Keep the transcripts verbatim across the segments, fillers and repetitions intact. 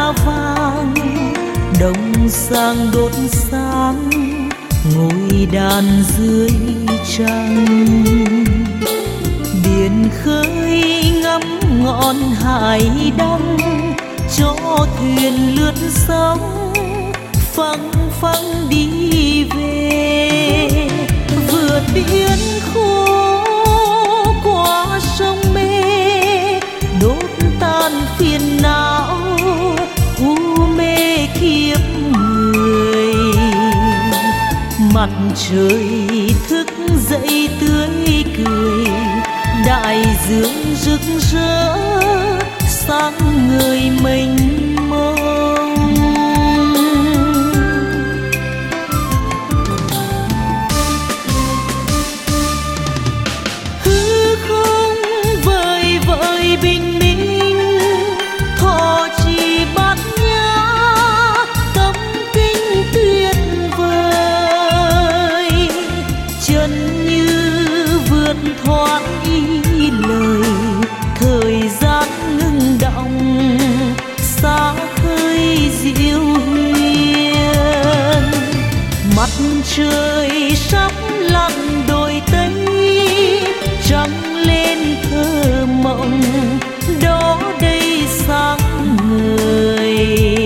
lá vàng, đồng sang đốt sáng ngồi đàn dưới trăng. Biển khơi ngắm ngọn hải đăng, cho thuyền lướt sóng phăng phăng đi về. Vượt biển khô qua sông mê, đốt tan phiền não u mê kiếp người. Mặt trời thức dậy tươi cười, đại dương rực rỡ sáng người mênh mông. Hư không vời vợi bình minh, thọ trì bát nhã tâm kinh tuyệt vời. Chân như vượt thoát ý lời, thời gian ngưng động xa khơi diệu huyền. Mặt trời sắp lặn đồi tây, trăng lên thơ mộng đó đây sáng người.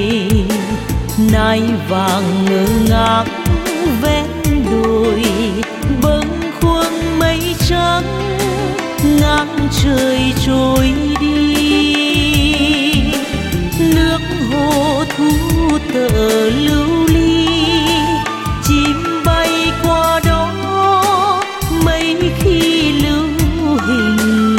Nai vàng ngơ ngác ven đồi, bâng khuâng mây trắng ngang trời trôi đi. Nước hồ thu tở lưu ly, chim bay qua đó mấy khi lưu hình.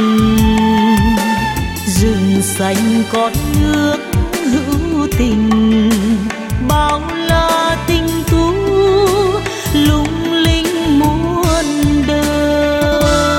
Rừng xanh con nước hữu tình, bao la tinh tú lung linh muôn đời.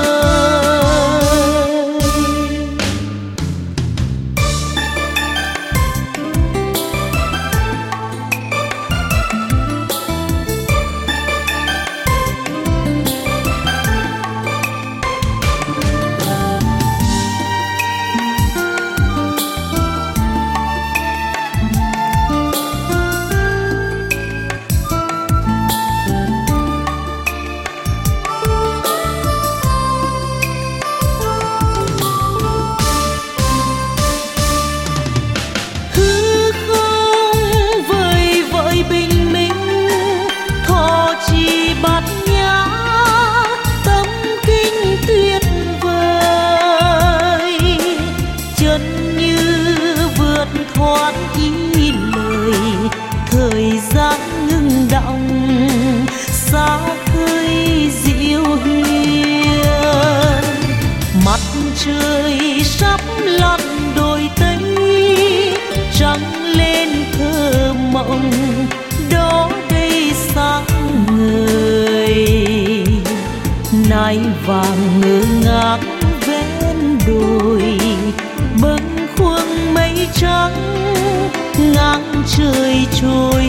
Thời gian ngưng động xa khơi diệu hiền. Mặt trời sắp lặn đồi tây, trăng lên thơ mộng đó đây sáng người. Nai vàng ngơ ngác ven đồi, bâng khuâng mây trắng ngang trời trôi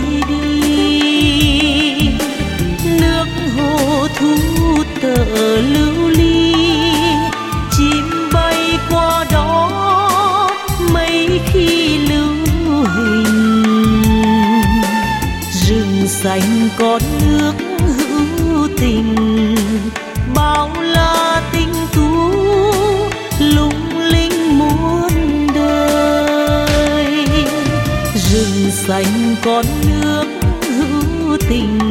đi. Nước hồ thu tở lưu ly, chim bay qua đó mấy khi lưu hình. Rừng xanh con nước hữu tình, bao la tinh tú lung linh muôn đời. Rừng xanh con nước hữu tình,